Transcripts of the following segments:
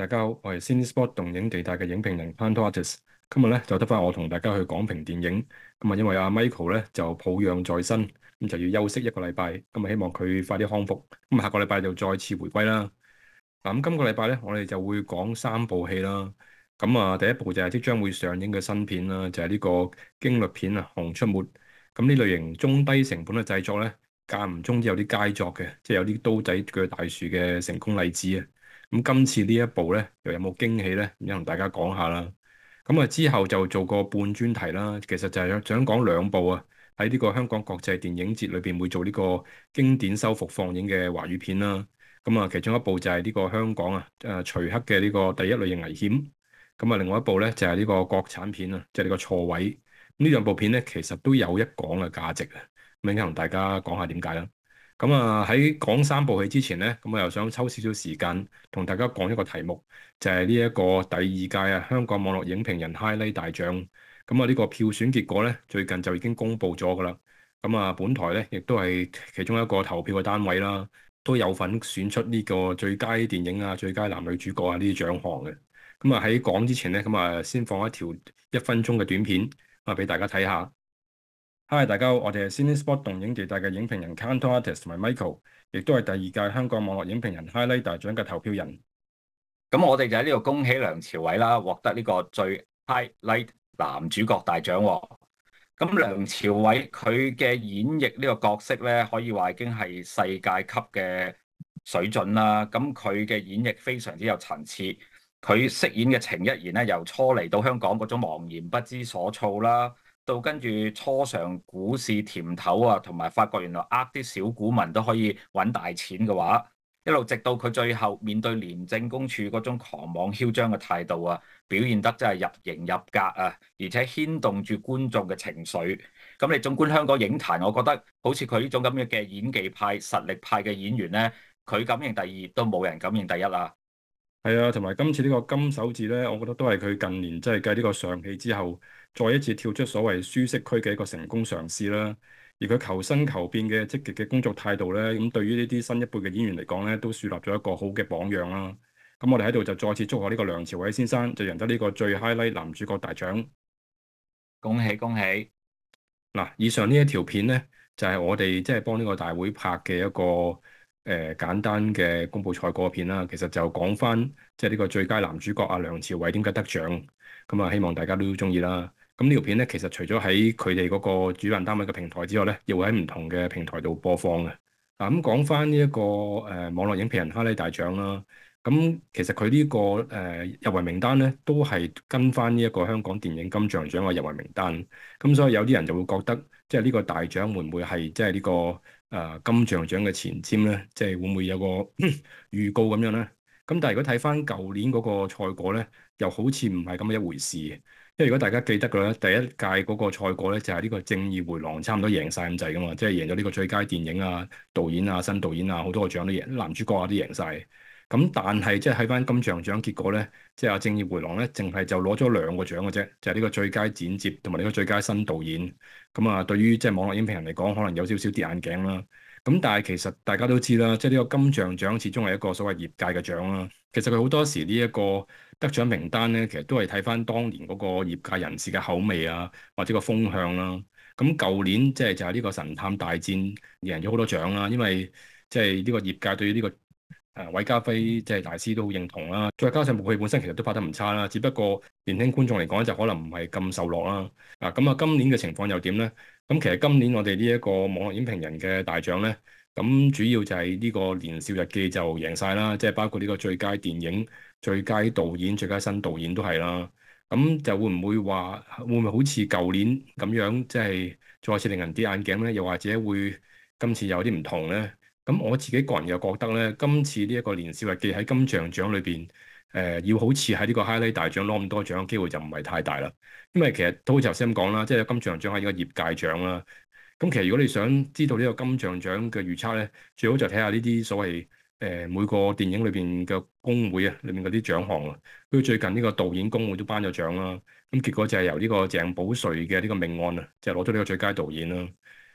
大家好，我係 Cinespot 動映地帶嘅影評人 Kantorates。今日咧就得翻我同大家去講評電影。咁啊，因為阿 Michael 咧就抱恙在身，咁就要休息一個禮拜。咁啊，希望佢快啲康復。咁啊，下個禮拜就再次回歸啦。嗱，咁今個禮拜咧，我哋就會講三部戲啦。咁啊，第一部就係即將會上映嘅新片啦，就係呢個驚慄片啊，《熊出沒》。咁呢類型中低成本嘅製作咧，間唔中都有啲佳作嘅，即係有啲刀仔鋸大樹嘅成功例子啊。咁今次呢一部咧，又有冇驚喜咧？咁同大家講下啦。咁啊，之後就做個半專題啦。其實就係想講兩部啊，喺呢個香港國際電影節裏邊會做呢個經典修復放映嘅華語片啦。咁啊，其中一部就係呢個香港啊，徐克嘅呢個第一類型危險。咁啊，另外一部咧就係呢個國產片啊，即係呢個錯位。呢兩部片咧，其實都有一講嘅價值啊。咁而家同大家講下點解啦。咁啊，喺講三部戲之前咧，咁我又想抽少少時間同大家講一個題目，就係呢一個第二屆啊香港網絡影評人 Highlight 大獎。咁啊，呢個票選結果咧，最近就已經公布咗噶啦。咁啊，本台咧亦都係其中一個投票嘅單位啦，都有份選出呢個最佳電影啊、最佳男女主角啊呢啲獎項嘅。咁啊，喺講之前咧，咁啊先放一條1分鐘嘅短片啊俾大家睇下。Hi，大家好，我哋係 Cinespot 動映地帶嘅影評人 Kantorates 同埋 Michael，亦都係第二屆香港網絡影評人 Highlight 大獎嘅投票人。 咁我哋就喺呢度恭喜梁朝偉啦，獲得呢個最 highlight 男主角大獎喎。咁梁朝偉佢嘅演繹呢個角色咧，可以話已經係世界級嘅水準啦。咁佢嘅演繹非常之有層次，佢飾演嘅程一言咧，由初嚟到香港嗰種茫然不知所措啦，到跟住初嘗股市甜頭啊，同埋發覺原來啲小股民都可以揾大錢嘅話。一路直到佢最後面對廉政公署嗰種狂妄囂張嘅態度啊，表現得真係入型入格啊，而且牽動住觀眾嘅情緒。咁你縱觀香港影壇，我覺得好似佢呢種咁樣嘅演技派、實力派嘅演員咧，佢敢認第二都冇人敢認第一啦。 係啊，同埋今次呢個金手指咧，我覺得都係佢近年即係繼呢個上戲之後，再一次跳出所謂舒適區嘅一個成功嘗試啦。而佢求新求變嘅積極嘅工作態度咧，咁對於呢啲新一輩嘅演員嚟講咧，都樹立咗一個好嘅榜樣啦。咁我哋喺度就再次祝賀呢個梁朝偉先生就贏得呢個最 highlight 男主角大獎。 恭喜恭喜！ 嗱，以上呢一條片咧，就係我哋即係幫呢個大會拍嘅一個簡單嘅公佈賽果片啦。其實就講翻即係呢個最佳男主角啊梁朝偉點解得獎，咁啊希望大家都中意啦。咁呢條片咧，其實除咗喺佢哋嗰個主辦單位嘅平台之外咧，亦會喺唔同嘅平台度播放嘅。嗱，咁講翻呢一個網絡影評人哈利大獎啦。咁其實佢呢個入圍名單咧，都係跟翻呢一個香港電影金像獎嘅入圍名單。咁所以有啲人就會覺得，即係呢個大獎會唔會係即係呢個金像獎嘅前瞻咧？即係會唔會有個預告咁樣咧？咁但係如果睇翻舊年嗰個賽果咧，又好似唔係咁嘅一回事。因為如果大家記得嘅咧，第一屆嗰個賽果咧就係呢個《正義迴廊》差唔多贏晒咁滯噶嘛，即係贏咗呢個最佳電影啊、導演啊、新導演啊好多個獎都贏，男主角啊都贏晒。咁但係即係喺翻金像獎結果咧，即係阿正義迴廊咧，淨係就攞咗兩個獎嘅啫，就係呢個最佳剪接同埋呢個最佳新導演。咁啊，對於即係網絡影評人嚟講，可能有少少跌眼鏡啦。咁但係其實大家都知啦，即係呢個金像獎始終係一個所謂業界嘅獎啦。其實佢好多時呢一個得獎名單咧，其實都係睇翻當年嗰個業界人士嘅口味啊，或者個風向啦。咁舊年就係呢個神探大戰贏咗好多獎啦，因為即係呢個業界對於呢個韋家輝即係大師都好認同啦，再加上部戲本身其實都拍得唔差啦，只不過年輕觀眾嚟講就可能唔係咁受落啦。咁啊，今年嘅情況又點咧？咁其實今年我哋呢一個網絡影評人嘅大獎咧，咁主要就係呢個《年少日記》就贏晒啦，即係包括呢個最佳電影、最佳導演、最佳新導演都係啦。咁就會唔會話會唔會好似舊年咁樣，即係再次令人跌眼鏡咧？又或者會今次有啲唔同咧？咁我自己個人又覺得咧，今次呢一個年少日記喺金像獎裏邊，要好似喺呢個 Highlight 大獎攞咁多獎嘅機會就唔係太大啦。因為其實都好似頭先咁講啦，即係金像獎係一個業界獎啦。咁其實如果你想知道呢個金像獎嘅預測咧，最好就睇下呢啲所謂每個電影裏邊嘅工會啊，裏面嗰啲獎項啊。佢最近呢個導演工會都頒咗獎啦。咁結果就係由呢個鄭保瑞嘅呢個命案啊，就係攞咗呢個最佳導演啦。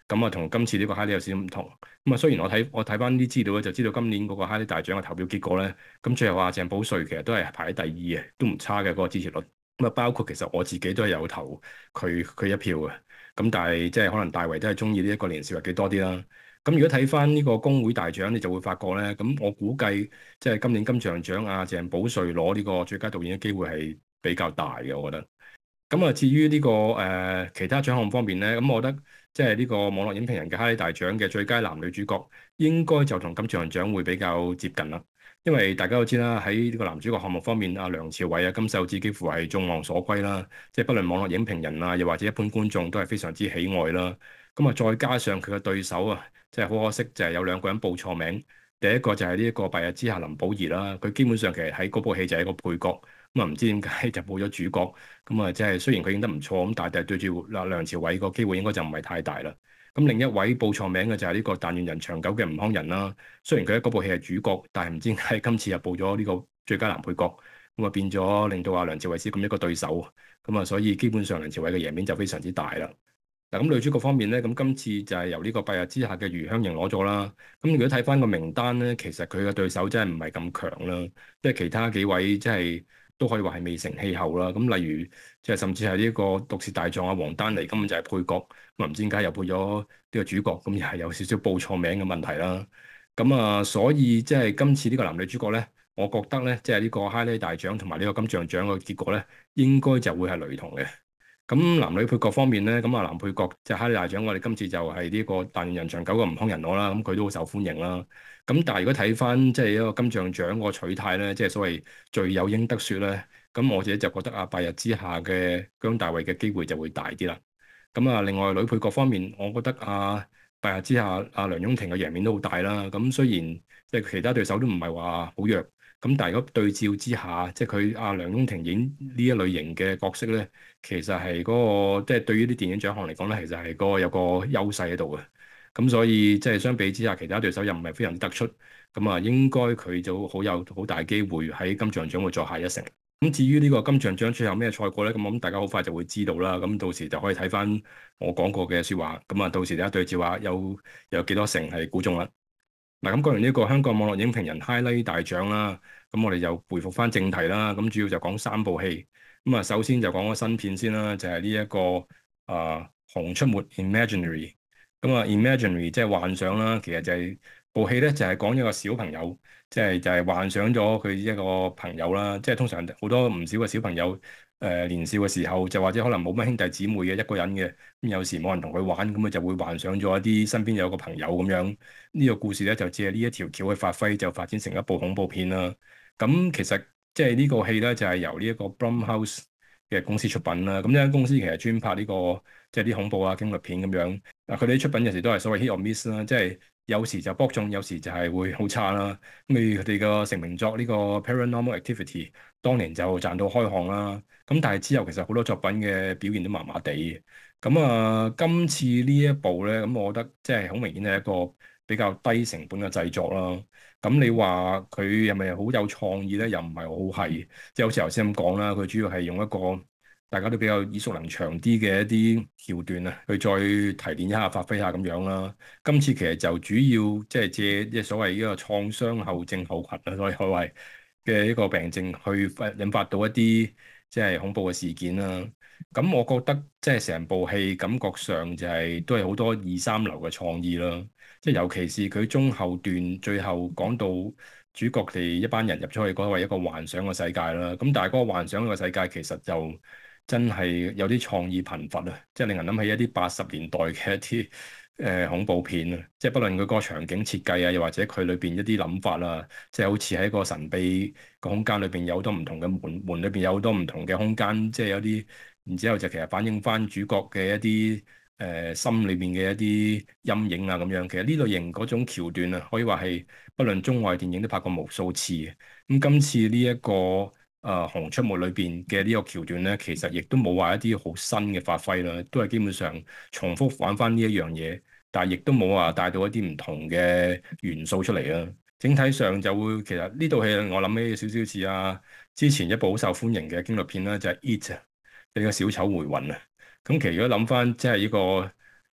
咁啊同今次呢個哈利有少少唔同。咁啊雖然我睇翻啲資料咧，就知道今年嗰個哈利大獎嘅投票結果咧，咁最後阿鄭保瑞其實都係排喺第二嘅，都唔差嘅嗰個支持率。咁啊包括其實我自己都係有投佢一票嘅。咁但係即係可能大圍都係中意呢一個年少日記多啲啦。咁如果睇翻呢個工會大獎，你就會發覺咧，咁我估計即係今年金像獎阿鄭保瑞攞呢個最佳導演嘅機會係比較大嘅，我覺得。咁啊，至於呢個其他獎項方面咧，咁我覺得即係呢個網絡影評人嘅哈利大獎嘅最佳男女主角，應該就同金像獎會比較接近啦。因為大家都知啦，喺呢個男主角項目方面，阿梁朝偉啊、金秀智幾乎係眾望所歸啦。即係不論網絡影評人啊，又或者一般觀眾都係非常之喜愛啦。咁啊，再加上佢嘅對手啊，即係好可惜就係有兩個人報錯名。第一個就係呢一個白日之下林保怡啦，佢基本上其實喺嗰部戲就係一個配角。咁啊，唔知點解就報咗主角，咁啊，即係雖然佢演得唔錯，咁但係對住梁朝偉個機會應該就唔係太大啦。咁另一位報錯名嘅就係呢個但願人長久嘅吳慷仁啦。雖然佢喺嗰部戲係主角，但係唔知點解今次又報咗呢個最佳男配角，咁啊變咗令到阿梁朝偉少咁一個對手，咁啊所以基本上梁朝偉嘅贏面就非常之大啦。嗱，咁女主角方面咧，咁今次就係由呢個白日之下嘅余香凝攞咗啦。咁如果睇翻個名單咧，其實佢嘅對手真係唔係咁強啦，即係其他幾位即係都可以話係未成氣候啦。咁例如即係甚至係呢個毒舌大狀啊，王丹妮根本就係配角，咁唔知點解又配咗呢個主角，咁又係有少少報錯名嘅問題啦。咁啊，所以即係今次呢個男女主角咧，我覺得咧，即係呢個哈利大獎同埋呢個金像獎嘅結果咧，應該就會係雷同嘅。咁男女配角方面咧，咁啊男配角即係哈利大獎，我哋今次就係呢個但願人長久嘅吳慷仁攞啦，咁佢都好受歡迎啦。咁但係如果睇翻即係一個金像獎個取態咧，即係所謂罪有應得説咧，咁我自己就覺得啊，白日之下嘅姜大衛嘅機會就會大啲啦。咁啊，另外女配角方面，我覺得啊，白日之下梁雍婷嘅贏面都好大啦。咁雖然即係其他對手都唔係話好弱，咁但係如果對照之下，即係佢梁雍婷演呢一類型嘅角色咧，其實係嗰個即係對於啲電影獎項嚟講咧，其實係個有個優勢喺度嘅。咁所以即係相比之下，其他對手又唔係非常突出，咁啊應該佢就有好大機會喺金像獎會作下一城。咁至於呢個金像獎最後咩賽果咧，咁我諗大家好快就會知道啦。咁到時就可以睇翻我講過嘅説話，咁啊到時大家對照下有幾多成係估中啦。嗱，咁講完呢個香港網絡影評人 Highlight 大獎啦，咁我哋就回復翻正題啦。咁主要就講三部戲。咁啊，首先就講個新片先啦，就係呢一個熊出沒 Imaginary。咁啊，Imaginary 即係幻想啦，其實就係部戲咧，就係講一個小朋友，就係幻想咗佢一個朋友啦。即係通常好多唔少嘅小朋友，年少嘅時候就或者可能冇乜兄弟姊妹嘅一個人嘅，咁有時冇人同佢玩，咁佢就會幻想咗一啲身邊有個朋友咁樣。呢個故事咧就借呢一條橋去發揮，就發展成一部恐怖片啦。咁其實即係呢個戲咧就係由呢一個 Blumhouse 嘅公司出品啦。咁呢間公司其實專拍呢個即係啲恐怖啊驚慄片咁樣。嗱，佢哋出品有時都係所謂 hit or miss 啦，即係有時就搏中，有時就係會好差啦。咁佢哋個成名作呢個 Paranormal Activity 當年就賺到開行啦。咁但係之後其實好多作品嘅表現都麻麻地。咁啊，今次呢一部咧，咁我覺得即係好明顯係一個比較低成本嘅製作啦。咁你話佢係咪好有創意咧？又唔係好係，即係好似頭先咁講啦。佢主要係用一個大家都比較耳熟能詳啲嘅一啲橋段啊，去再提煉一下、發揮下咁樣啦。今次其實就主要即係借即係所謂呢個創傷後症候群啊，所以可謂嘅一個病症去引發到一啲即係恐怖嘅事件啦。咁我覺得即係成部戲感覺上就係都係好多二三流嘅創意啦。即係尤其是佢中後段最後講到主角哋一班人入咗去嗰個一個幻想嘅世界啦。咁但係嗰個幻想嘅世界其實就真係有啲創意貧乏啊！即係令人諗起一啲80年代嘅一啲恐怖片啊！即係不論佢個場景設計啊，又或者佢裏邊一啲諗法啊，即係好似喺個神秘個空間裏邊有好多唔同嘅門裏邊有好多唔同嘅空間，即係有啲，然之後就其實反映翻主角嘅一啲心裏面嘅一啲陰影啊咁樣。其實呢類型嗰種橋段啊，可以話係不論中外電影都拍過無數次嘅。咁今次呢一個熊出沒裏邊嘅呢個橋段咧，其實亦都冇話一啲好新嘅發揮啦，都係基本上重複玩翻呢一樣嘢，但係亦都冇話帶到一啲唔同嘅元素出嚟啦。整體上就會其實呢套戲我諗起少少似之前一部好受歡迎嘅驚慄片啦，就係 It 啊，呢個小丑回魂啊。咁其實如果諗翻即係呢個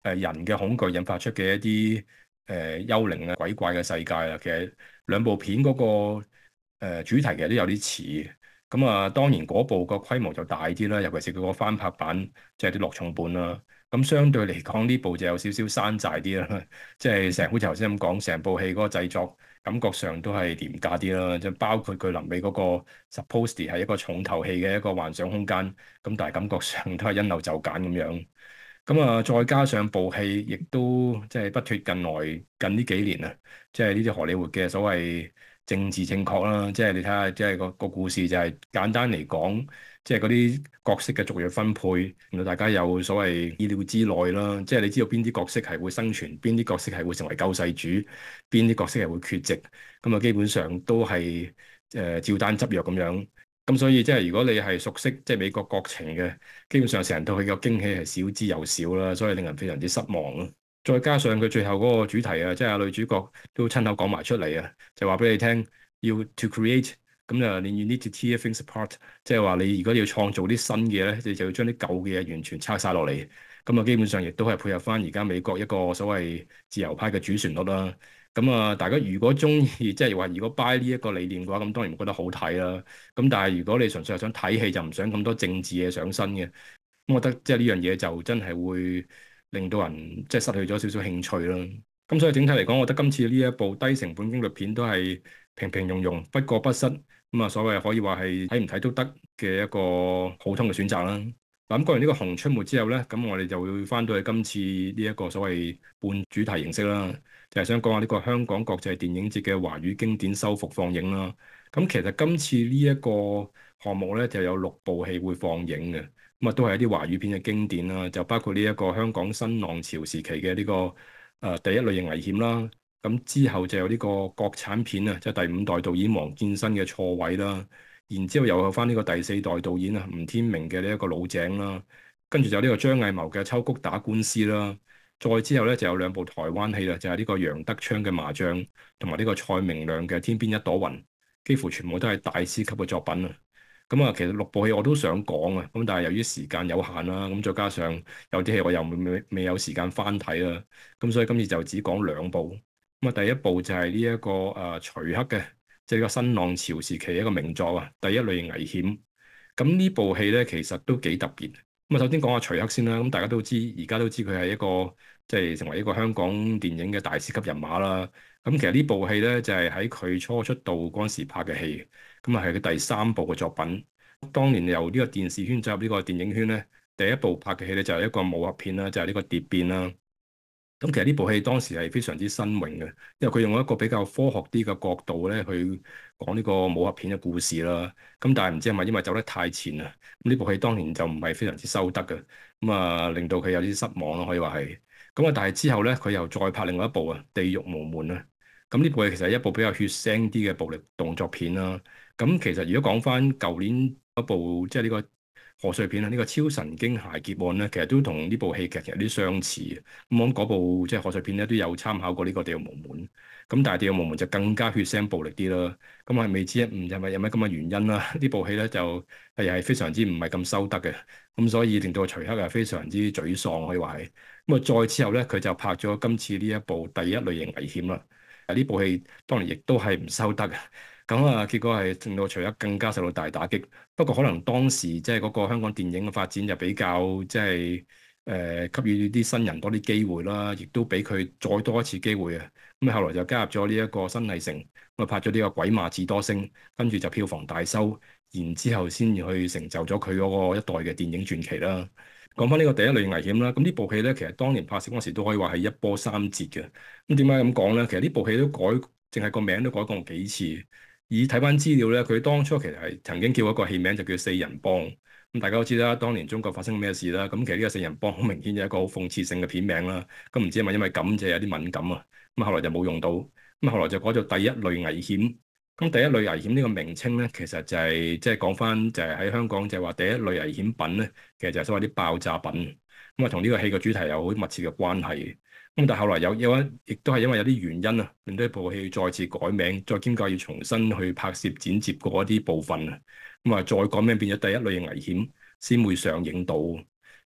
人嘅恐懼引發出嘅一啲幽靈啊、鬼怪嘅世界啊。其實兩部片嗰個主題其實都有啲似。咁啊，當然嗰部個規模就大啲啦，尤其是佢個翻拍版，即係啲落重本啦。咁相對嚟講，呢部就有少少山寨啲啦，即係好似頭先咁講，成部戲嗰個製作感覺上都係廉價啲啦。即係包括佢臨尾嗰個 supposedly 係一個重頭戲嘅一個幻想空間，咁但係感覺上都係因陋就簡咁樣。咁啊，再加上部戲亦都即係不脱近呢幾年啊，即係呢啲荷里活嘅所謂政治正確啦。即係你睇下，即係個故事就係簡單嚟講，即係嗰啲角色嘅族裔分配，令到大家有所謂意料之內啦。即係你知道邊啲角色係會生存，邊啲角色係會成為救世主，邊啲角色係會缺席。咁啊，基本上都係照單執藥咁樣。咁所以即係如果你係熟悉即係美國國情嘅，基本上成套戲嘅驚喜係少之又少啦，所以令人非常之失望咯。再加上佢最後嗰個主題啊，即係女主角都親口講埋出嚟啊，就話俾你聽要 to create，咁就你 you need to tear things apart，即係話你如果要創造啲新嘅咧，你就要將啲舊嘅嘢完全拆晒落嚟。咁啊，基本上亦都係配合翻而家美國一個所謂自由派嘅主旋律啦。咁啊，大家如果中意，即係話如果 buy 呢一個理念嘅話，咁當然會覺得好睇啦。咁但係如果你純粹係想睇戲，就唔想咁多政治嘢上身嘅，咁我覺得即係呢樣嘢就真係會令到人即係失去咗少少興趣啦。咁所以整體嚟講，我覺得今次呢一部低成本驚慄片都係平平庸庸，不過不失。咁啊，所謂可以話係睇唔睇都得嘅一個普通嘅選擇啦。嗱，咁講完呢個熊出沒之後咧，咁我哋就會翻到去今次呢一個所謂半主題形式啦。就係想講下呢個香港國際電影節嘅華語經典修復放映啦。咁其實今次呢一個項目咧就有6部戲會放映嘅，咁啊都係一啲華語片嘅經典啦。就包括呢一個香港新浪潮時期嘅呢個第一類型危險啦。咁之後就有呢個國產片啊，即係第5代導演黃建新嘅錯位啦。然之後又有翻呢個第4代導演啊吳天明嘅呢一個老井啦。跟住就有呢個張藝謀嘅秋菊打官司啦。再之後咧就有2部台灣戲啦，就係呢個楊德昌嘅麻將，同埋呢個蔡明亮嘅天邊一朵雲，幾乎全部都係大師級嘅作品啊！咁啊，其實6部戲我都想講啊，咁但係由於時間有限啦，咁再加上有啲戲我又未有時間翻睇啦，咁所以今次就只講2部。咁啊，第一部就係呢一個徐克嘅，即係呢個新浪潮時期一個名作啊，第一類型危險。咁呢部戲咧其實都幾特別。咁啊，首先講下徐克先啦。咁大家都知，而家都知佢係一個即係成為一個香港電影嘅大師級人馬啦。咁其實呢部戲咧就係喺佢初出道嗰陣時拍嘅戲，咁啊係佢第3部嘅作品。當年由呢個電視圈走入呢個電影圈咧，第一部拍嘅戲咧就係一個武俠片啦，就係呢個蝶變啦。咁其實呢部戲當時係非常之新穎嘅，因為佢用一個比較科學啲嘅角度咧去講呢個武俠片嘅故事啦。咁但係唔知係咪因為走得太前啊？咁呢部戲當年就唔係非常之收得嘅，咁啊令到佢有啲失望咯，可以話係。咁啊，但係之後咧佢又再拍另外一部啊《地獄無門》啊。咁呢部戲其實係一部比較血腥啲嘅暴力動作片啦。咁其實如果講翻舊年一部即係呢個賀歲片啊，呢個超神經械劫案咧，其實都同呢部戲劇其實有啲相似嘅。咁我諗嗰部即係賀歲片咧都有參考過呢個《地獄無門》。咁但係《地獄無門》就更加血腥暴力啲啦。咁係未知一誤，係咪有咩咁嘅原因啦？呢部戲咧就係非常之唔係咁收得嘅。咁所以令到徐克係非常之沮喪，可以話係。咁啊再之後咧，佢就拍咗今次呢一部第一類型危險啦。呢部戲當然亦都係唔收得嘅。咁啊，結果係令到徐克更加受到大打擊。不過可能當時即係嗰個香港電影嘅發展就比較即係給予啲新人多啲機會啦，亦都俾佢再多一次機會啊。咁後來就加入咗呢一個新藝城，咁啊拍咗呢個《鬼馬智多星》，跟住就票房大收，然之後先至去成就咗佢嗰個一代嘅電影傳奇啦。講翻呢個第一類型危險啦，咁呢部戲咧其實當年拍攝嗰時都可以話係一波三折嘅。咁點解咁講咧？其實呢部戲都淨係個名都改過幾次。以睇翻資料咧，佢當初其實係曾經叫一個戲名就叫四人幫。咁大家都知啦，當年中國發生咩事啦？咁其實呢個四人幫好明顯就係一個好諷刺性嘅片名啦。咁唔知係咪因為咁就有啲敏感啊？咁後來就冇用到。咁後來就改做第一類危險。咁第一類危險呢個名稱咧，其實就係即係講翻就係喺香港就係話第一類危險品咧，其實就係所謂啲爆炸品。咁啊，同呢個戲嘅主題有好密切嘅關係。咁但係後來亦都係因為有啲原因啊，令到呢部戲再次改名，再兼夾要重新去拍攝剪接過一啲部分啊。咁啊，再改名變咗第一類型危險，先會上映到。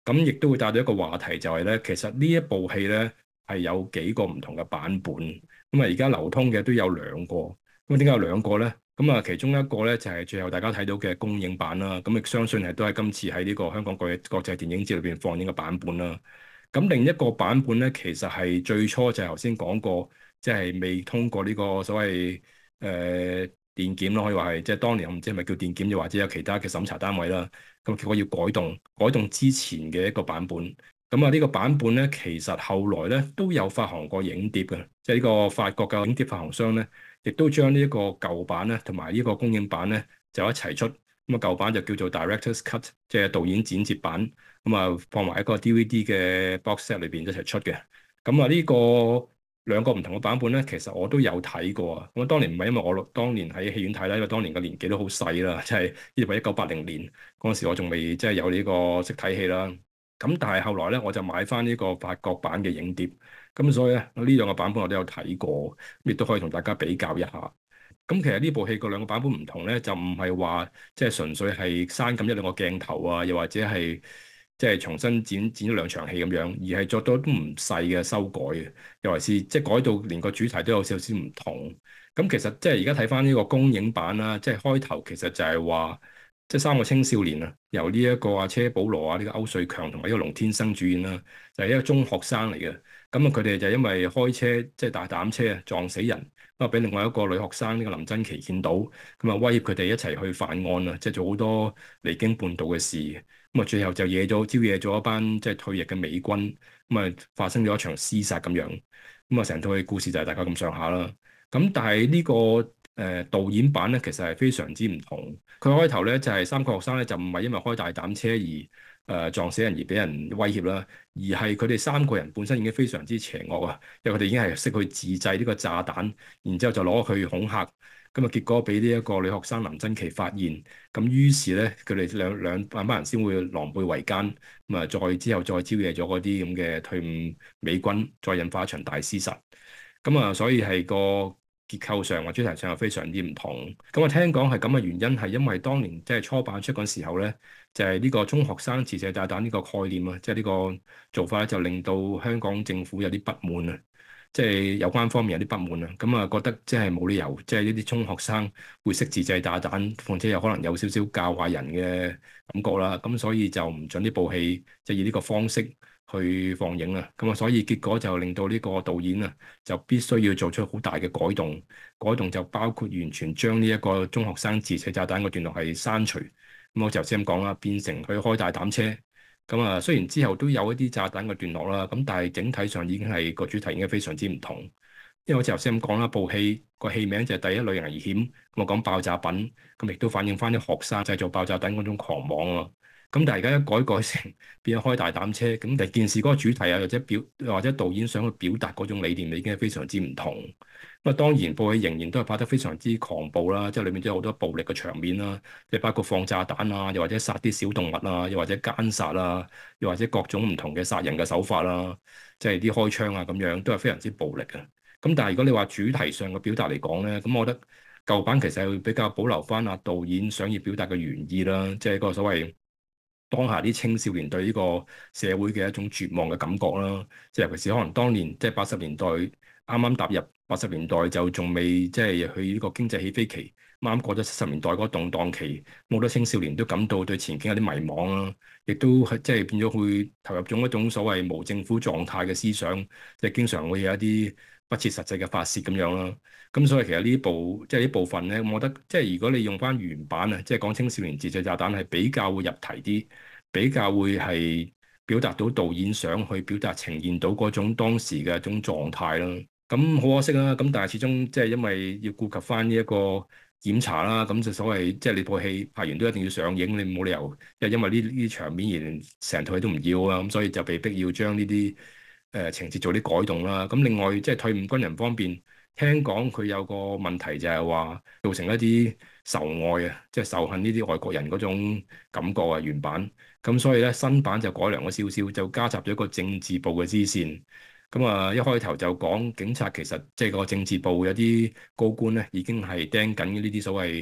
咁亦都會帶到一個話題，就係咧，其實呢一部戲咧係有幾個唔同嘅版本。咁啊，而家流通嘅都有兩個。咁啊，點解有兩個咧？咁啊，其中一個咧就係最後大家睇到嘅公映版啦。咁亦相信係都係今次喺呢個香港國際電影節裏邊放映嘅版本啦。咁另一個版本咧，其實係最初就係頭先講過，即係未通過呢個所謂電檢咯，可以話係即係當年我唔知係咪叫電檢，又或者有其他嘅審查單位啦。咁結果要改動之前嘅一個版本。咁啊，呢個版本咧，其實後來咧都有發行過影碟嘅，即係呢個法國嘅影碟發行商咧，亦都將呢一個舊版咧同埋呢個公映版咧就一齊出。咁啊，舊版就叫做 Director's Cut，即係導演剪接版。咁啊，放埋一個 DVD 嘅 box set 裏邊一齊出嘅。咁啊，呢個兩個唔同嘅版本咧，其實我都有睇過啊。咁當年唔係因為我當年喺戲院睇啦，因為當年嘅年紀都好細啦，即係呢個1980年嗰陣時，我仲未即係有呢個識睇戲啦。咁但係後來咧，我就買翻呢個法國版嘅影碟。咁所以咧，呢兩個版本我都有睇過，亦都可以同大家比較一下。咁其實呢部戲個兩個版本唔同咧，就唔係話即係純粹係刪減一兩個鏡頭啊，又或者係即係重新剪咗兩場戲咁樣，而係作咗都唔細嘅修改嘅，尤其是即係改到連個主題都有少少唔同。咁其實即係而家睇翻呢個公映版啦，即係開頭其實就係話即係三個青少年啊，由呢一個阿車保羅啊，呢個歐瑞強同埋呢個龍天生主演啦，就係一個中學生嚟嘅。咁啊，佢哋就因為開車即係大膽車啊，撞死人。咁啊，俾另外一個女學生呢個林珍琪見到，咁啊威脅佢哋一齊去犯案啊，即係做好多離經叛道嘅事。咁啊，最後就招惹咗一班即係退役嘅美軍，咁啊發生咗一場廝殺咁樣。咁啊，成套嘅故事就係大概咁上下啦。咁但係呢個導演版咧，其實係非常之唔同。佢開頭咧就係三個學生咧就唔係因為開大膽車而撞死人而俾人威脅啦，而係佢哋三個人本身已經非常之邪惡啊，因為佢哋已經係識去自製呢個炸彈，然之後就攞去恐嚇，咁啊結果俾呢一個女學生林珍琪發現，咁於是咧佢哋兩班人先會狼狽為奸，咁啊之後再招惹咗嗰啲咁嘅退伍美軍，再引發一場大廝殺，咁啊所以係個結構上或主題上係非常之唔同。咁我聽講係咁嘅原因係因為當年即係初版出嗰時候咧。就係呢個中學生自製炸彈呢個概念啊，即係呢個做法咧，就令到香港政府有啲不滿啊，即係有關方面有啲不滿啊，咁啊覺得即係冇理由，即係呢啲中學生會識自製炸彈，況且有可能有少少教壞人嘅感覺啦，咁所以就唔準呢部戲就以呢個方式去放映啦，咁啊所以結果就令到呢個導演啊就必須要做出好大嘅改動就包括完全將呢一個中學生自製炸彈個段落係刪除。咁我頭先咁講啦，變成佢開大膽車。咁啊，雖然之後都有一啲炸彈嘅段落啦，咁但係整體上已經係個主題已經非常之唔同。因為我頭先咁講啦，部戲個戲名就係第一類型危險，咁我講爆炸品，咁亦都反映翻啲學生製造爆炸品嗰種狂妄啊。咁但係而家一改成變咗開大膽車，咁但係件事嗰個主題啊，或者導演想去表達嗰種理念，已經係非常之唔同。咁啊，當然部戲仍然都係拍得非常之狂暴啦，即係裏面都有好多暴力嘅場面啦，即係包括放炸彈啊，又或者殺啲小動物啊，又或者姦殺啊，又或者各種唔同嘅殺人嘅手法啦，即係啲開槍啊咁樣，都係非常之暴力嘅。咁但係如果你話主題上嘅表達嚟講咧，咁我覺得舊版其實係會比較保留翻啊導演想要表達嘅原意啦，即係個所謂當下啲青少年對呢個社會嘅一種絕望嘅感覺啦，即係尤其是可能當年即係80年代啱啱踏入80年代就仲未即係去呢個經濟起飛期，啱啱過咗70年代嗰個動盪期，好多青少年都感到對前景有啲迷茫啦，亦都係即係變咗會投入咗一種所謂無政府狀態嘅思想，即係經常會有一啲不切實際嘅發泄咁樣啦。咁所以其實呢部分咧，我覺得即係如果你用翻原版啊，即係講青少年自製炸彈係比較會入題啲，比較會係表達到導演想去表達呈現到嗰種當時嘅一種狀態啦。咁好可惜啦，咁但係始終即係因為要顧及翻呢一個檢查啦，咁就所謂即係你部戲拍完都一定要上映，你冇理由因為呢啲場面而成套戲都唔要啊，咁所以就被逼要將呢啲情節做啲改動啦。咁另外即係退伍軍人方面。聽講佢有個問題就係話造成一啲仇愛啊，即係仇恨呢啲外國人嗰種感覺啊，原版咁所以咧新版就改良咗少少，就加插咗一個政治部嘅支線。咁啊一開頭就講警察其實即係個政治部有啲高官咧已經係釘緊呢啲所謂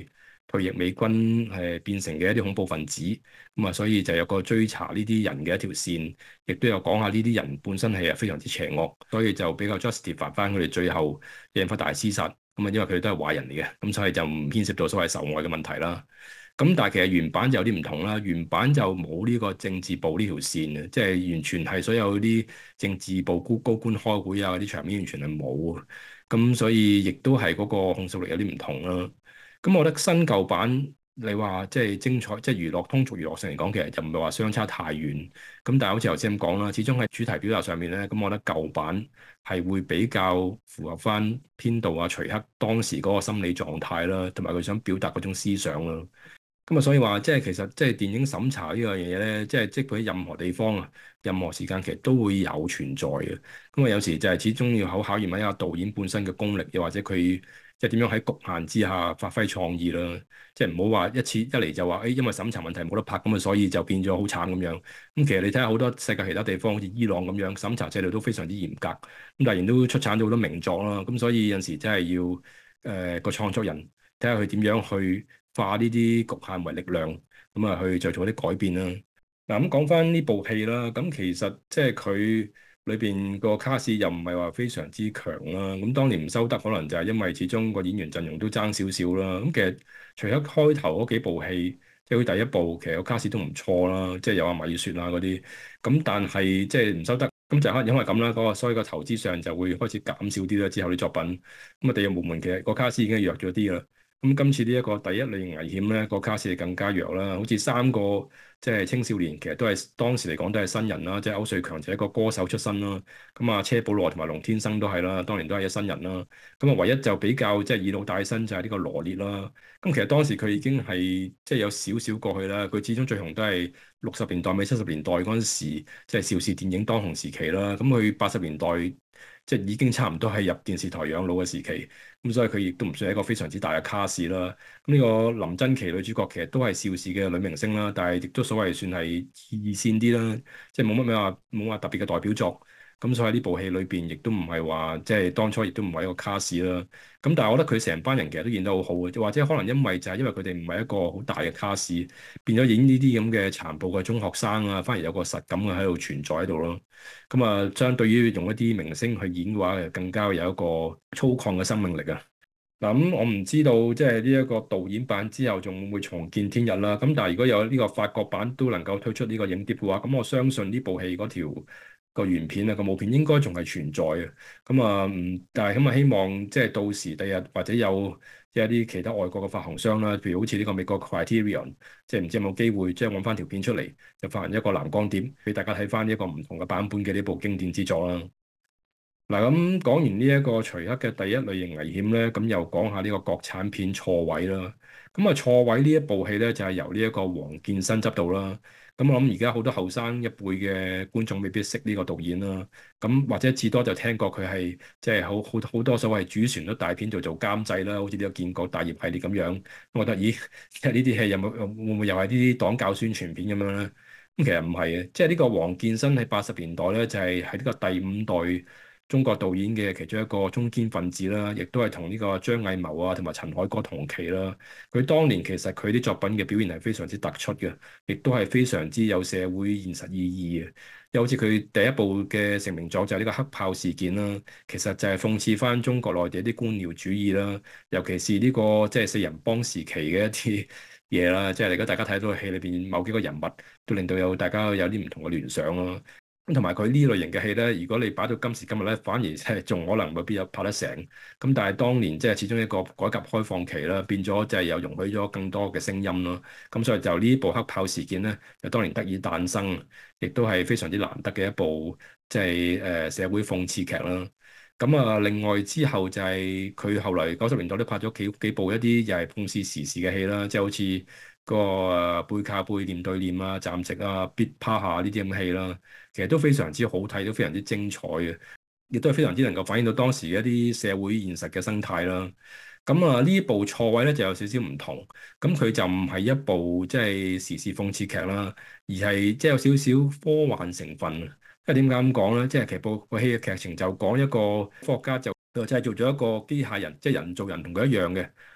退役美軍變成嘅一啲恐怖分子，咁啊，所以就有個追查呢啲人嘅一條線，亦都有講下呢啲人本身係非常之邪惡，所以就比較 justify 翻佢哋最後引發大屠殺，咁啊，因為佢哋都係壞人嚟嘅，咁所以就唔牽涉到所謂仇外嘅問題啦。咁但係其實原版就有啲唔同啦，原版就冇呢個政治部呢條線嘅，即係完全係所有啲政治部高官開會啊嗰啲場面完全係冇啊，咁所以亦都係嗰個控訴力有啲唔同啦。咁我覺得新舊版你話即係精彩，即係娛樂通俗娛樂性嚟講，其實就唔係話相差太遠。咁但係好似頭先咁講啦，始終喺主題表達上面咧，咁我覺得舊版係會比較符合翻編導啊徐克當時嗰個心理狀態啦，同埋佢想表達嗰種思想啦。咁啊，所以話即係其實即係電影審查呢樣嘢咧，即係佢喺任何地方啊、任何時間其實都會有存在嘅。咁啊，有時就係始終要考驗一下導演本身嘅功力，又或者佢即係點樣喺局限之下發揮創意啦。即係唔好話一嚟就話誒，因為審查問題冇得拍，咁啊，所以就變咗好慘咁樣。咁其實你睇下好多世界其他地方，好似伊朗咁樣，審查制度都非常之嚴格。咁但係亦都出產咗好多名作啦。咁所以有陣時真係要個創作人睇下佢點樣去化呢啲局限為力量，咁啊去再做啲改變啦。嗱，咁講翻呢部戲啦，咁其實即係佢裏邊個卡士又唔係話非常之強啦。咁當年唔收得，可能就係因為始終個演員陣容都爭少少啦。咁其實除咗開頭嗰幾部戲，即係佢第一部其實個卡士都唔錯啦，即係有阿米雪啊嗰啲。咁但係即係唔收得，咁就可能因為咁啦，所以個投資上就會開始減少啲啦。之後啲作品，咁啊《地獄無門》其實個卡士已經弱咗啲啦。咁今次呢一個第一類型危險咧，個卡士更加弱啦。好似三個即係青少年，其實都係當時嚟講都係新人啦。即係歐瑞強就係一個歌手出身啦。咁啊，車保羅同埋龍天生都係啦，當年都係一新人啦。咁啊，唯一就比較即係以老帶新就係呢個羅烈啦。咁其實當時佢已經係即係有少少過去啦。佢始終最紅都係60年代尾70年代嗰陣時，即係邵氏電影當紅時期啦。咁佢80年代即係已經差唔多係入電視台養老嘅時期。咁所以佢亦都唔算係一個非常之大嘅卡士啦。咁呢個林珍琪女主角其實都係邵氏嘅女明星啦，但係亦都所謂算係二線啲啦，即係冇乜特別嘅代表作。咁所以呢部戲裏邊亦都唔係話即係當初亦都唔係一個卡士啦。咁但係我覺得佢成班人其實都演得好好嘅，或者可能因為就係因為佢哋唔係一個好大嘅卡士，變咗演呢啲咁嘅殘暴嘅中學生啊，反而有個實感嘅喺度存在喺度咯。咁啊，相對於用一啲明星去演嘅話，更加有一個粗獷嘅生命力啊！嗱，咁我唔知道即係呢一個導演版之後仲會唔會重見天日啦。咁但係如果有呢個法國版都能夠推出呢個影碟嘅話，咁我相信呢部戲嗰條個原片啊個母片應該仲係存在嘅。咁啊，但係咁啊，希望即係到時第日或者有即係一啲其他外國嘅發行商啦，譬如好似呢個美國 Criterion，即係唔知有冇機會即係揾翻條片出嚟，就發行一個藍光碟俾大家睇翻一個唔同嘅版本嘅呢部經典之作啦。嗱，咁講完呢一個徐克嘅第一類型危險咧，咁又講下呢個國產片錯位啦。咁啊，錯位呢一部戲咧就係由呢一個黃建新執導啦。咁我諗而家好多後生一輩嘅觀眾未必識呢個導演啦。咁或者至多就聽過佢係即係好多所謂主旋律大片做監製啦，好似呢個建國大業系列咁樣。我覺得咦，即係呢啲戲會唔會又係啲黨教宣傳片咁樣咧？咁其實唔係嘅，即係呢個黃建新喺80年代咧就係喺呢個第5代中國導演嘅其中一個中堅分子啦，亦都係同呢個張藝謀啊同埋陳凱歌同期啦。佢當年其實佢啲作品嘅表現係非常之突出嘅，亦都係非常之有社會現實意義嘅。又好似佢第一部嘅成名作就係呢個黑豹事件啦，其實就係諷刺翻中國內地啲官僚主義啦，尤其是呢個即係四人幫時期嘅一啲嘢啦，即係而家大家睇到戲裏邊某幾個人物都令到大家有啲唔同嘅聯想咯。咁同埋佢呢類型嘅戲咧，如果你擺到今時今日咧，反而即係仲可能未必有拍得成。咁但係當年即係始終一個改革開放期啦，變咗就係又容許咗更多嘅聲音咯。咁所以就呢部黑豹事件咧，就當年得以誕生，亦都係非常之難得嘅一部即係社會諷刺劇啦。咁啊，另外之後就係佢後來90年代都拍咗幾部一啲又係諷刺時事嘅戲啦，即係好似個背靠背、面對面啊、站直啊、必趴下呢啲咁嘅戲啦。其實都非常之好睇，都非常之精彩嘅，亦都係非常之能夠反映到當時嘅一啲社會現實嘅生態啦。咁啊，呢部錯位咧就有少少唔同，咁佢就唔係一部即係時事諷刺劇啦，而係即係有少少科幻成分。因為點解咁講咧？即係其實部戲嘅劇情就講一個科學家就製造咗一個機械人，即係人造人同佢一樣嘅，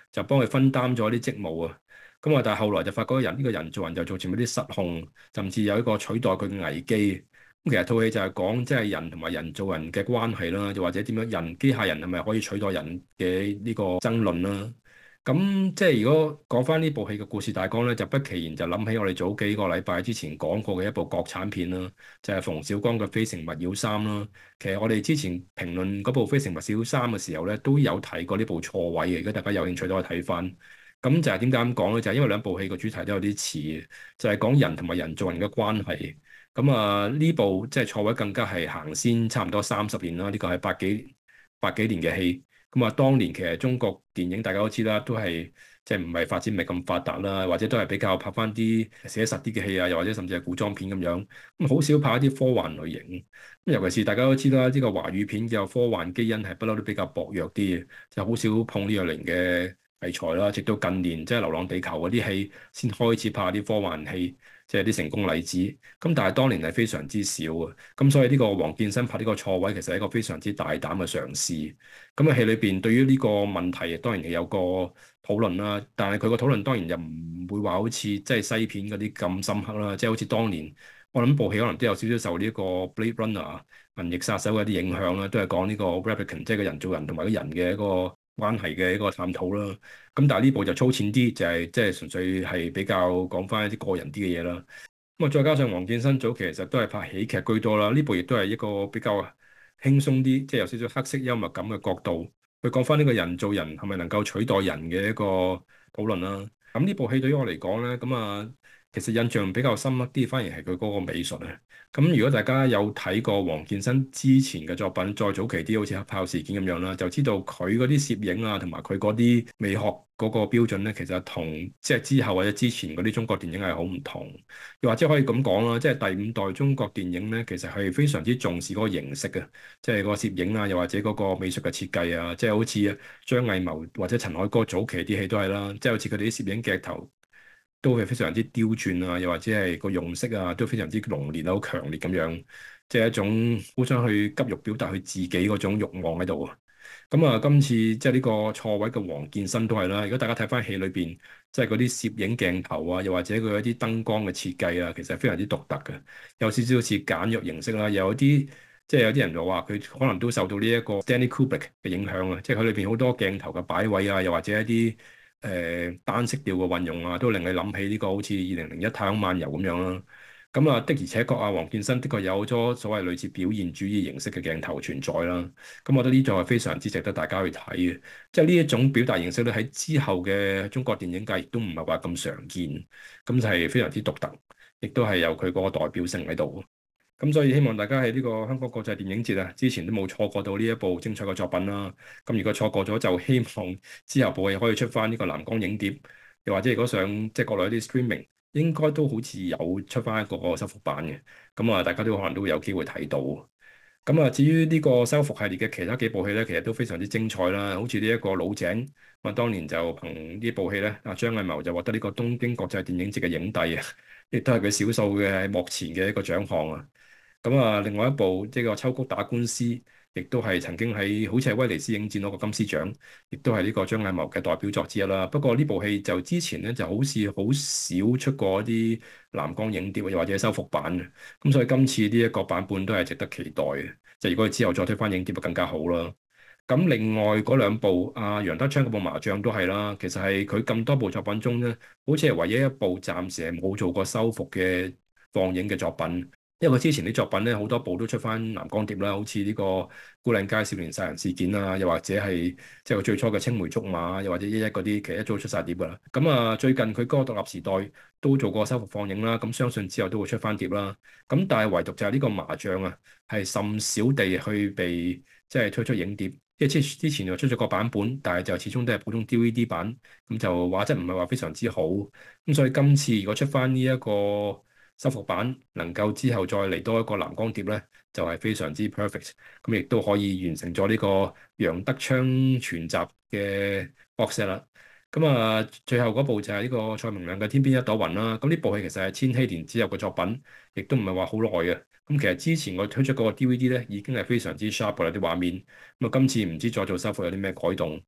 就幫佢分擔咗啲職務啊。咁啊，但係後來就發覺呢個人造人就做前面啲失控，甚至有一個取代佢嘅危機。咁其實套戲就係講即係人同埋人造人嘅關係啦，又或者點樣機械人係咪可以取代人嘅呢個爭論啦。咁即係如果講翻呢部戲嘅故事大綱咧，就不其然就諗起我哋早幾個禮拜之前講過嘅一部國產片啦，就係馮小剛嘅《非誠勿擾三》啦。其實我哋之前評論嗰部《非誠勿擾三》嘅時候咧，都有提過呢部錯位嘅。如果大家有興趣都可以睇翻。咁就係點解咁講咧？就係因為兩部戲個主題都有啲似，就係講人同埋人造人嘅關係。咁啊，呢部即係錯位更加係行先差唔多30年啦。呢個係八幾年嘅戲。咁啊，當年其實中國電影大家都知啦，都係即係唔係發展唔係咁發達啦，或者都係比較拍翻啲寫實啲嘅戲啊，又或者甚至係古裝片咁樣。咁好少拍一啲科幻類型。咁尤其是大家都知啦，呢個華語片嘅科幻基因係不嬲都比較薄弱啲嘅，就好少碰呢樣類型嘅題材啦。直到近年即係《流浪地球》嗰啲戲先開始拍啲科幻戲，即係啲成功例子。咁但係當年係非常之少啊。咁所以呢個黃建新拍呢個錯位其實係一個非常之大膽嘅嘗試。咁啊，戲裏邊對於呢個問題當然係有個討論啦，但係佢個討論當然又唔會話好似即係西片嗰啲咁深刻啦。即係好似當年我諗部戲可能都有少少受呢個《Blade Runner》銀翼殺手嘅一啲影響啦，都係講呢個 replicant 即係個人造人同埋個人嘅一個關係嘅一個探討啦。咁但係呢部就粗淺啲，就係即係純粹係比較講翻一啲個人啲嘅嘢啦。咁啊，再加上黃建新早期其實都係拍喜劇居多啦，呢部亦都係一個比較輕鬆啲，即係有少少黑色幽默感嘅角度去講翻呢個人造人係咪能夠取代人嘅一個討論啦。咁呢部戲對於我嚟講咧，咁啊，其實印象比較深刻啲，反而係佢嗰個美術啊。咁如果大家有睇過黃建新之前嘅作品，再早期啲，好似《黑豹事件》咁樣啦，就知道佢嗰啲攝影啊，同埋佢嗰啲美學嗰個標準咧，其實同即係之後或者之前嗰啲中國電影係好唔同。又或者可以咁講啦，即係第五代中國電影咧，其實係非常之重視嗰個形式嘅，即係個攝影啊，又或者嗰個美術嘅設計啊，即係好似張藝謀或者陳凱歌早期啲戲都係啦，即係好似佢哋啲攝影鏡頭都係非常之刁鑽啊，又或者係個用色啊，都非常之濃烈啊，好強烈咁樣，即係一種好想去急欲表達佢自己嗰種慾望喺度啊。咁啊，今次即係呢個錯位嘅黃建新都係啦。如果大家睇翻戲裏邊，即係嗰啲攝影鏡頭啊，又或者佢一啲燈光嘅設計啊，其實係非常之獨特嘅，有少少似簡約形式啦。又有啲即係有啲人就話佢可能都受到呢一個 Stanley Kubrick 嘅影響啊，即係佢裏邊好多鏡頭嘅擺位啊，又或者一啲單色調嘅運用啊，都令你諗起呢個好似2001太空漫遊咁樣啦。咁啊，的而且確啊，黃建新的確有咗所謂類似表現主義形式嘅鏡頭存在啦。咁我覺得呢種係非常之值得大家去睇嘅，即係呢一種表達形式咧，喺之後嘅中國電影界亦都唔係話咁常見，咁就係非常之獨特，亦都係有佢嗰個代表性喺度。咁所以希望大家喺呢個香港國際電影節啊，之前都冇錯過到呢一部精彩嘅作品啦。咁如果錯過咗，就希望之後部戲可以出翻呢個藍光影碟，又或者如果想即係國內一啲 streaming，應該都好似有出翻一個修復版嘅。咁啊，大家都可能都會有機會睇到。咁啊，至於呢個修復系列嘅其他幾部戲咧，其實都非常之精彩啦。好似呢一個老井，我當年就憑呢部戲咧，阿張藝謀就獲得呢個東京國際電影節嘅影帝啊，亦都係佢少數嘅幕前嘅一個獎項啊。咁啊，另外一部即係個秋菊打官司，亦都係曾經喺好似係威尼斯影展攞過金獅獎，亦都係呢個張藝謀嘅代表作之一啦。不過呢部戲就之前咧就好似好少出過一啲藍光影碟，又或者修復版嘅。咁所以今次呢一個版本都係值得期待嘅。即係如果佢之後再推翻影碟，就更加好啦。咁另外嗰兩部阿楊德昌嗰部麻將都係啦，其實係佢咁多部作品中咧，好似係唯一一部暫時係冇做過修復嘅放映嘅作品。因為佢之前啲作品咧，好多部都出翻藍光碟啦，好似呢個牯嶺街少年殺人事件啊，又或者係即係佢最初嘅青梅竹馬，又或者一嗰啲，其實一早出晒碟噶啦。咁啊，最近佢嗰個獨立時代都做過修復放映啦，咁相信之後都會出翻碟啦。咁但係唯獨就係呢個麻將啊，係甚少地去被即係推出影碟，即係之前又出咗個版本，但係就始終都係普通 DVD 版，咁就畫質唔係話非常之好。咁所以今次如果出翻呢一個修復版能夠之後再嚟多一個藍光碟咧，就係非常之 perfect，咁亦都可以完成咗呢個楊德昌全集嘅 box set 啦。咁啊，最後嗰部就係呢個蔡明亮嘅《天邊一朵雲》啦。咁呢部戲其實係千禧年之後嘅作品，亦都唔係話好耐嘅。咁其實之前我推出嗰個 DVD 咧，已經係非常之 sharp 啦啲畫面。咁啊，今次唔知再做修復有啲咩改動。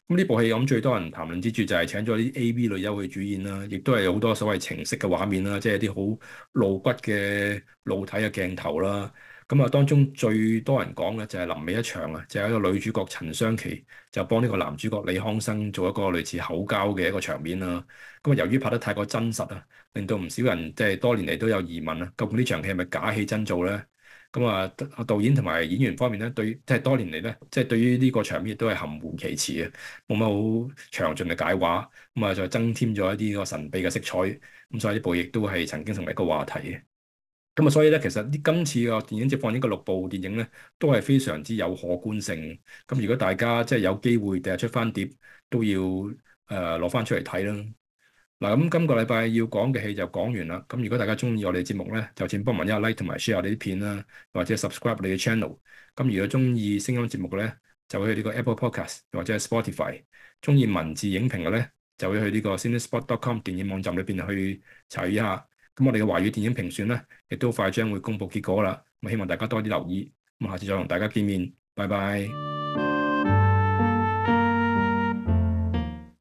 咁呢部戲我諗最多人談論之處就係請咗啲 AV 女優去主演啦，亦都係有好多所謂情色嘅畫面啦，即係啲好露骨嘅露體嘅鏡頭啦。咁啊，當中最多人講嘅就係臨尾一場啊，就係一個女主角陳湘琪就幫呢個男主角李康生做一個類似口交嘅一個場面啦。咁啊，由於拍得太過真實啊，令到唔少人即係多年嚟都有疑問啊，究竟呢場戲係咪假戲真做咧？咁啊，導演同埋演員方面咧，對即係多年嚟咧，即係對於呢個場面亦都係含糊其辭嘅，冇乜好詳盡嘅解話，咁啊，再增添咗一啲個神秘嘅色彩，咁所以呢部亦都係曾經成為一個話題嘅。咁啊，所以咧，其實今次個電影節放映嘅6部電影咧，都係非常之有可觀性。咁如果大家即係有機會第日出翻碟，都要攞翻出嚟睇啦。嗱，咁今個禮拜要講嘅戲就講完啦。咁如果大家中意我哋節目咧，就請幫忙一下 like 同埋 share 我哋啲片啦，或者 subscribe 我哋嘅 channel。咁如果中意聲音節目嘅咧，就會去呢個 Apple Podcast 或者係 Spotify。中意文字影評嘅咧，就會去呢個 Cinespot.com 電影網站裏邊去查閱一下。咁我哋嘅華語電影評選咧，亦都快將會公布結果啦。咁希望大家多啲留意。咁下次再同大家見面，拜拜。